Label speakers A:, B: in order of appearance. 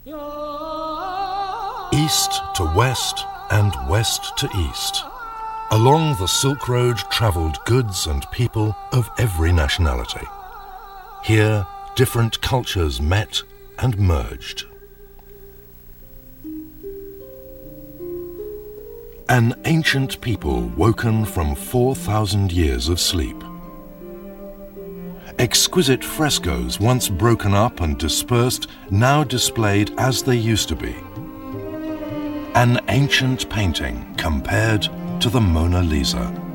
A: East to west and west to east. Along the Silk Road travelled goods and people of every nationality. Here, different cultures met and merged. An ancient people woken from 4,000 years of sleep. Exquisite frescoes, once broken up and dispersed, now displayed as they used to be. An ancient painting compared to the Mona Lisa.